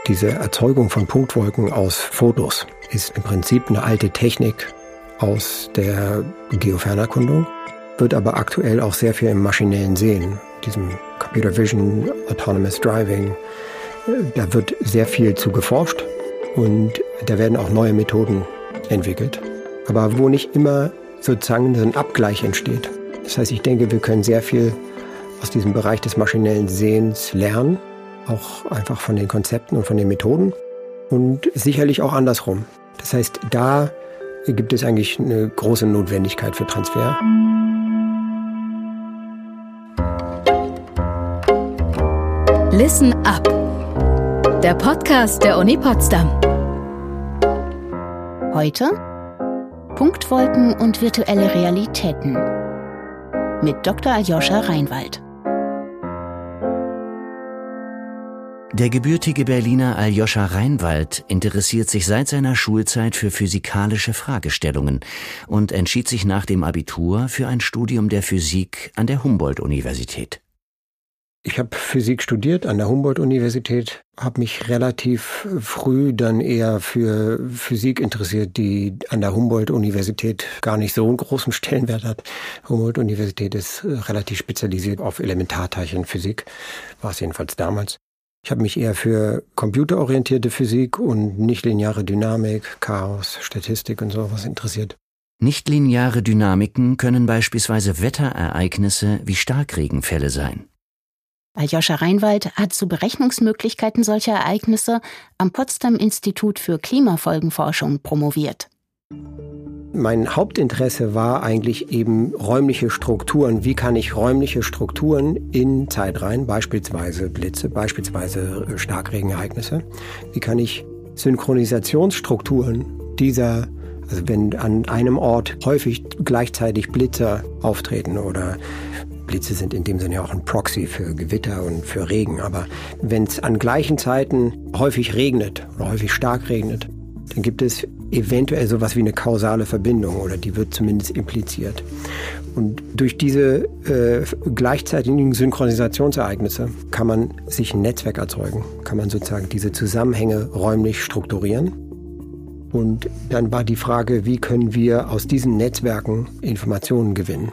Diese Erzeugung von Punktwolken aus Fotos ist im Prinzip eine alte Technik aus der Geofernerkundung, wird aber aktuell auch sehr viel im maschinellen Sehen, diesem Computer Vision, Autonomous Driving. Da wird sehr viel zu geforscht und da werden auch neue Methoden entwickelt. Aber wo nicht immer sozusagen ein Abgleich entsteht. Das heißt, ich denke, wir können sehr viel aus diesem Bereich des maschinellen Sehens lernen, auch einfach von den Konzepten und von den Methoden und sicherlich auch andersrum. Das heißt, da gibt es eigentlich eine große Notwendigkeit für Transfer. Listen up. Der Podcast der Uni Potsdam. Heute Punktwolken und virtuelle Realitäten mit Dr. Aljoscha Reinwald. Der gebürtige Berliner Aljoscha Reinwald interessiert sich seit seiner Schulzeit für physikalische Fragestellungen und entschied sich nach dem Abitur für ein Studium der Physik an der Humboldt-Universität. Ich habe Physik studiert an der Humboldt-Universität, habe mich relativ früh dann eher für Physik interessiert, die an der Humboldt-Universität gar nicht so einen großen Stellenwert hat. Humboldt-Universität ist relativ spezialisiert auf Elementarteilchenphysik, war es jedenfalls damals. Ich habe mich eher für computerorientierte Physik und nichtlineare Dynamik, Chaos, Statistik und sowas interessiert. Nichtlineare Dynamiken können beispielsweise Wetterereignisse wie Starkregenfälle sein. Aljoscha Reinwald hat zu Berechnungsmöglichkeiten solcher Ereignisse am Potsdam Institut für Klimafolgenforschung promoviert. Mein Hauptinteresse war eigentlich eben räumliche Strukturen. Wie kann ich räumliche Strukturen in Zeitreihen, beispielsweise Blitze, beispielsweise Starkregenereignisse, wie kann ich Synchronisationsstrukturen dieser, also wenn an einem Ort häufig gleichzeitig Blitze auftreten oder Blitze sind in dem Sinne ja auch ein Proxy für Gewitter und für Regen, aber wenn es an gleichen Zeiten häufig regnet oder häufig stark regnet, dann gibt es eventuell sowas wie eine kausale Verbindung oder die wird zumindest impliziert. Und durch diese gleichzeitigen Synchronisationsereignisse kann man sich ein Netzwerk erzeugen, kann man sozusagen diese Zusammenhänge räumlich strukturieren. Und dann war die Frage, wie können wir aus diesen Netzwerken Informationen gewinnen?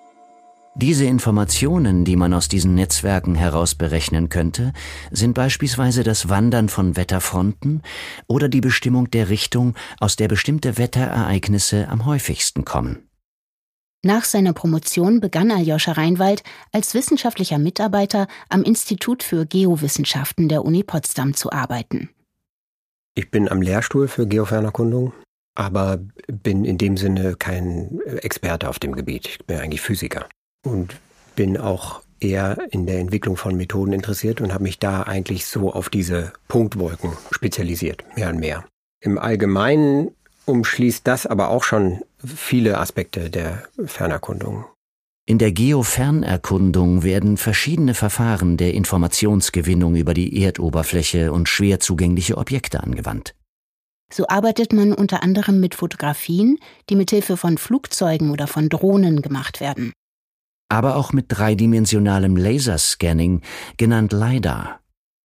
Diese Informationen, die man aus diesen Netzwerken heraus berechnen könnte, sind beispielsweise das Wandern von Wetterfronten oder die Bestimmung der Richtung, aus der bestimmte Wetterereignisse am häufigsten kommen. Nach seiner Promotion begann Aljoscha Reinwald als wissenschaftlicher Mitarbeiter am Institut für Geowissenschaften der Uni Potsdam zu arbeiten. Ich bin am Lehrstuhl für Geofernerkundung, aber bin in dem Sinne kein Experte auf dem Gebiet. Ich bin eigentlich Physiker. Und bin auch eher in der Entwicklung von Methoden interessiert und habe mich da eigentlich so auf diese Punktwolken spezialisiert, mehr und mehr. Im Allgemeinen umschließt das aber auch schon viele Aspekte der Fernerkundung. In der Geofernerkundung werden verschiedene Verfahren der Informationsgewinnung über die Erdoberfläche und schwer zugängliche Objekte angewandt. So arbeitet man unter anderem mit Fotografien, die mithilfe von Flugzeugen oder von Drohnen gemacht werden. Aber auch mit dreidimensionalem Laserscanning, genannt LiDAR.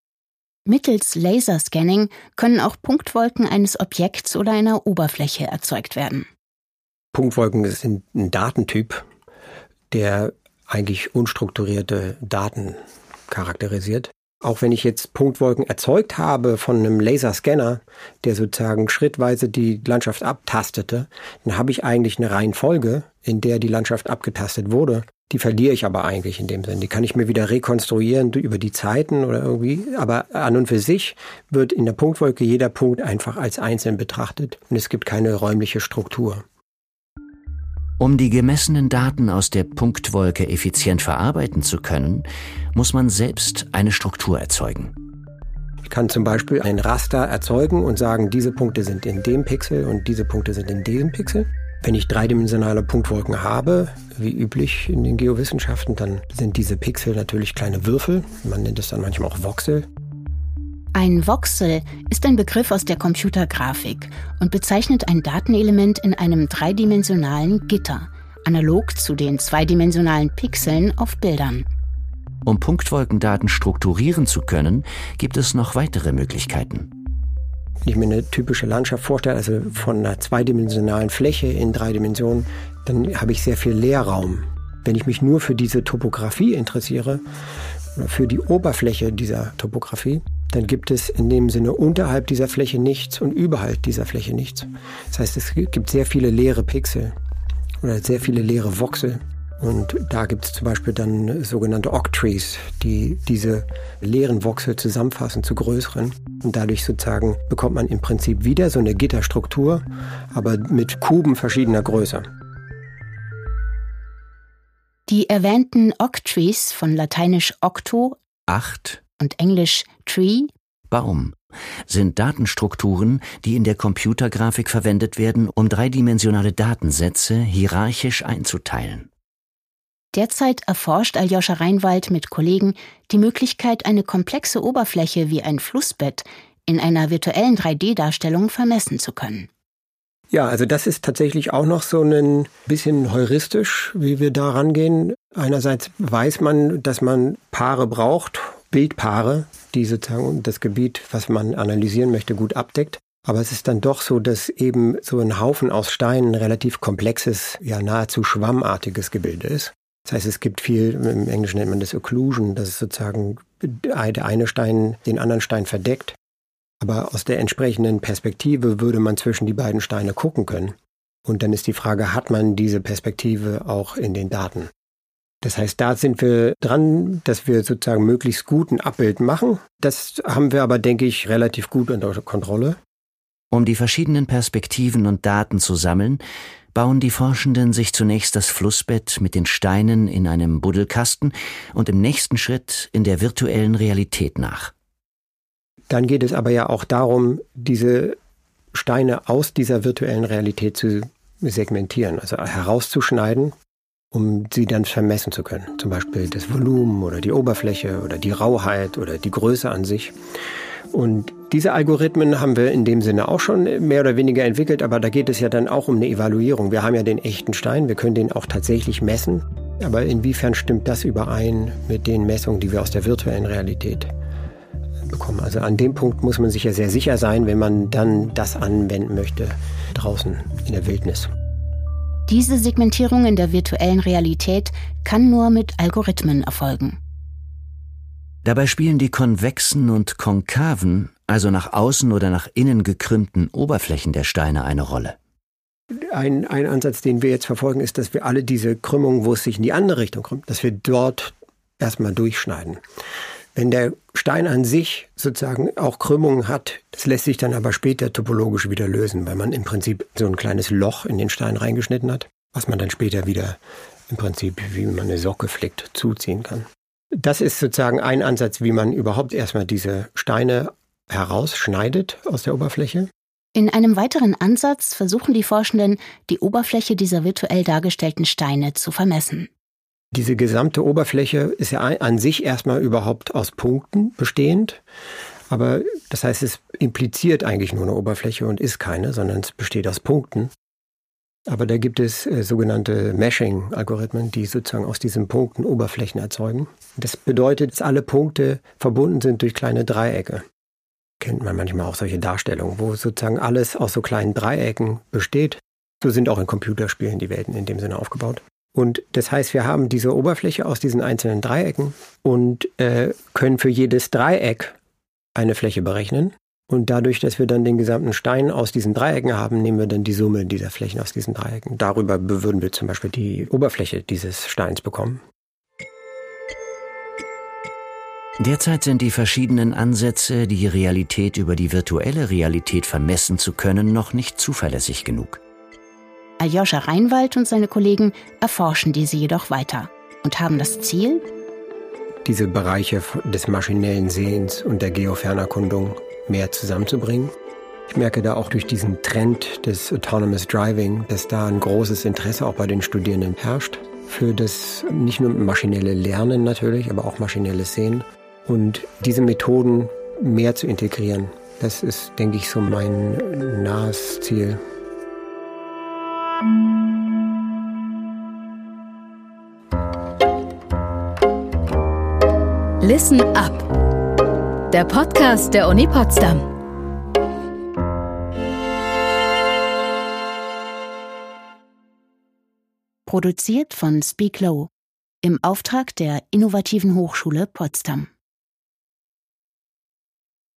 Mittels Laserscanning können auch Punktwolken eines Objekts oder einer Oberfläche erzeugt werden. Punktwolken sind ein Datentyp, der eigentlich unstrukturierte Daten charakterisiert. Auch wenn ich jetzt Punktwolken erzeugt habe von einem Laserscanner, der sozusagen schrittweise die Landschaft abtastete, dann habe ich eigentlich eine Reihenfolge, in der die Landschaft abgetastet wurde. Die verliere ich aber eigentlich in dem Sinn. Die kann ich mir wieder rekonstruieren über die Zeiten oder irgendwie. Aber an und für sich wird in der Punktwolke jeder Punkt einfach als einzeln betrachtet und es gibt keine räumliche Struktur. Um die gemessenen Daten aus der Punktwolke effizient verarbeiten zu können, muss man selbst eine Struktur erzeugen. Ich kann zum Beispiel ein Raster erzeugen und sagen, diese Punkte sind in dem Pixel und diese Punkte sind in diesem Pixel. Wenn ich dreidimensionale Punktwolken habe, wie üblich in den Geowissenschaften, dann sind diese Pixel natürlich kleine Würfel. Man nennt es dann manchmal auch Voxel. Ein Voxel ist ein Begriff aus der Computergrafik und bezeichnet ein Datenelement in einem dreidimensionalen Gitter, analog zu den zweidimensionalen Pixeln auf Bildern. Um Punktwolkendaten strukturieren zu können, gibt es noch weitere Möglichkeiten. Wenn ich mir eine typische Landschaft vorstelle, also von einer zweidimensionalen Fläche in 3 Dimensionen, dann habe ich sehr viel Leerraum. Wenn ich mich nur für diese Topografie interessiere, oder für die Oberfläche dieser Topografie, dann gibt es in dem Sinne unterhalb dieser Fläche nichts und überhalb dieser Fläche nichts. Das heißt, es gibt sehr viele leere Pixel oder sehr viele leere Voxel. Und da gibt es zum Beispiel dann sogenannte Octrees, die diese leeren Voxel zusammenfassen zu größeren. Und dadurch sozusagen bekommt man im Prinzip wieder so eine Gitterstruktur, aber mit Kuben verschiedener Größe. Die erwähnten Octrees, von lateinisch octo, 8, und englisch tree, Baum, sind Datenstrukturen, die in der Computergrafik verwendet werden, um dreidimensionale Datensätze hierarchisch einzuteilen. Derzeit erforscht Aljoscha Reinwald mit Kollegen die Möglichkeit, eine komplexe Oberfläche wie ein Flussbett in einer virtuellen 3D-Darstellung vermessen zu können. Ja, also das ist tatsächlich auch noch so ein bisschen heuristisch, wie wir da rangehen. Einerseits weiß man, dass man Paare braucht, Bildpaare, die sozusagen das Gebiet, was man analysieren möchte, gut abdeckt. Aber es ist dann doch so, dass eben so ein Haufen aus Steinen ein relativ komplexes, ja nahezu schwammartiges Gebilde ist. Das heißt, es gibt viel, im Englischen nennt man das Occlusion, dass es sozusagen der eine Stein den anderen Stein verdeckt. Aber aus der entsprechenden Perspektive würde man zwischen die beiden Steine gucken können. Und dann ist die Frage, hat man diese Perspektive auch in den Daten? Das heißt, da sind wir dran, dass wir sozusagen möglichst gut ein Abbild machen. Das haben wir aber, denke ich, relativ gut unter Kontrolle. Um die verschiedenen Perspektiven und Daten zu sammeln, bauen die Forschenden sich zunächst das Flussbett mit den Steinen in einem Buddelkasten und im nächsten Schritt in der virtuellen Realität nach. Dann geht es aber ja auch darum, diese Steine aus dieser virtuellen Realität zu segmentieren, also herauszuschneiden, um sie dann vermessen zu können. Zum Beispiel das Volumen oder die Oberfläche oder die Rauheit oder die Größe an sich. Und diese Algorithmen haben wir in dem Sinne auch schon mehr oder weniger entwickelt, aber da geht es ja dann auch um eine Evaluierung. Wir haben ja den echten Stein, wir können den auch tatsächlich messen. Aber inwiefern stimmt das überein mit den Messungen, die wir aus der virtuellen Realität bekommen? Also an dem Punkt muss man sich ja sehr sicher sein, wenn man dann das anwenden möchte, draußen in der Wildnis. Diese Segmentierung in der virtuellen Realität kann nur mit Algorithmen erfolgen. Dabei spielen die konvexen und konkaven, also nach außen oder nach innen gekrümmten Oberflächen der Steine eine Rolle. Ein Ansatz, den wir jetzt verfolgen, ist, dass wir alle diese Krümmungen, wo es sich in die andere Richtung krümmt, dass wir dort erstmal durchschneiden. Wenn der Stein an sich sozusagen auch Krümmungen hat, das lässt sich dann aber später topologisch wieder lösen, weil man im Prinzip so ein kleines Loch in den Stein reingeschnitten hat, was man dann später wieder im Prinzip, wie man eine Socke flickt, zuziehen kann. Das ist sozusagen ein Ansatz, wie man überhaupt erstmal diese Steine herausschneidet aus der Oberfläche. In einem weiteren Ansatz versuchen die Forschenden, die Oberfläche dieser virtuell dargestellten Steine zu vermessen. Diese gesamte Oberfläche ist ja an sich erstmal überhaupt aus Punkten bestehend. Aber das heißt, es impliziert eigentlich nur eine Oberfläche und ist keine, sondern es besteht aus Punkten. Aber da gibt es sogenannte Meshing-Algorithmen, die sozusagen aus diesen Punkten Oberflächen erzeugen. Das bedeutet, dass alle Punkte verbunden sind durch kleine Dreiecke. Kennt man manchmal auch solche Darstellungen, wo sozusagen alles aus so kleinen Dreiecken besteht. So sind auch in Computerspielen die Welten in dem Sinne aufgebaut. Und das heißt, wir haben diese Oberfläche aus diesen einzelnen Dreiecken und können für jedes Dreieck eine Fläche berechnen. Und dadurch, dass wir dann den gesamten Stein aus diesen Dreiecken haben, nehmen wir dann die Summe dieser Flächen aus diesen Dreiecken. Darüber würden wir zum Beispiel die Oberfläche dieses Steins bekommen. Derzeit sind die verschiedenen Ansätze, die Realität über die virtuelle Realität vermessen zu können, noch nicht zuverlässig genug. Aljoscha Reinwald und seine Kollegen erforschen diese jedoch weiter und haben das Ziel, diese Bereiche des maschinellen Sehens und der Geofernerkundung mehr zusammenzubringen. Ich merke da auch durch diesen Trend des Autonomous Driving, dass da ein großes Interesse auch bei den Studierenden herrscht für das nicht nur maschinelle Lernen natürlich, aber auch maschinelles Sehen und diese Methoden mehr zu integrieren. Das ist, denke ich, so mein nahes Ziel. Listen up. Der Podcast der Uni Potsdam. Produziert von Speak Low im Auftrag der Innovativen Hochschule Potsdam.